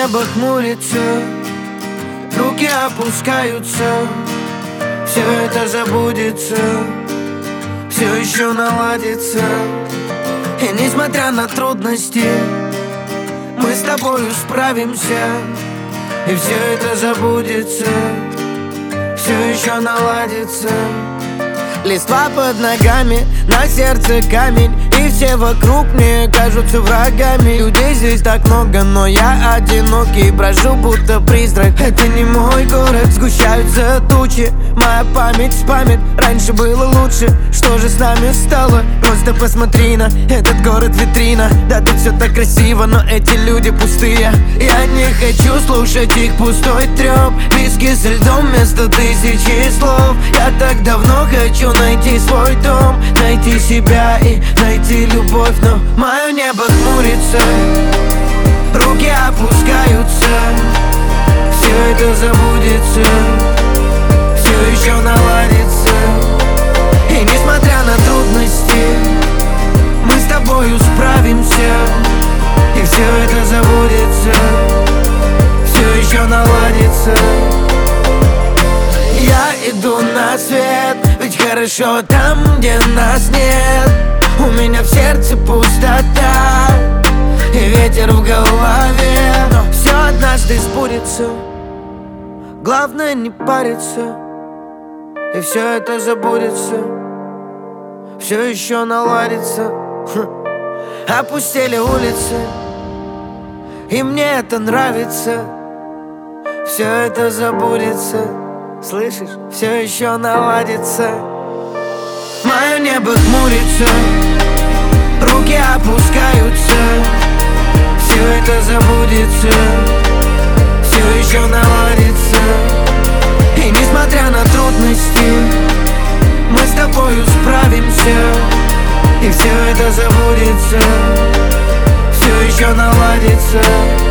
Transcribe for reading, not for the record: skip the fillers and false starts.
небо хмурится, руки опускаются, все это забудется, все еще наладится. И несмотря на трудности, мы с тобою справимся, и все это забудется, все еще наладится. Листва под ногами, на сердце камень, и все вокруг мне кажутся врагами. Людей здесь так много, но я одинокий, брожу будто призрак. Это не мой город, сгущаются тучи, моя память спамит, раньше было лучше. Что же с нами стало? Просто посмотри на этот город, витрина. Да, тут все так красиво, но эти люди пустые. Я не хочу слушать их пустой трёп, виски со льдом вместо тысячи слов. Я так давно хочу найти свой дом, найти себя и найти любовь. Но мое небо хмурится, руки опускаются, все это забудется, все еще наладится. И несмотря на трудности, мы с тобою справимся, и все это забудется, все еще наладится. Я иду на свет, ведь хорошо там, где нас нет. У меня в сердце пустота и ветер в голове, но все однажды сбудется. Главное не париться, и все это забудется, все еще наладится. Опустели улицы, и мне это нравится. Все это забудется, слышишь, все еще наладится. Мое небо хмурится, руки опускаются, все это забудется, все еще наладится. И несмотря на трудности, мы с тобою справимся, и все это забудется, все еще наладится.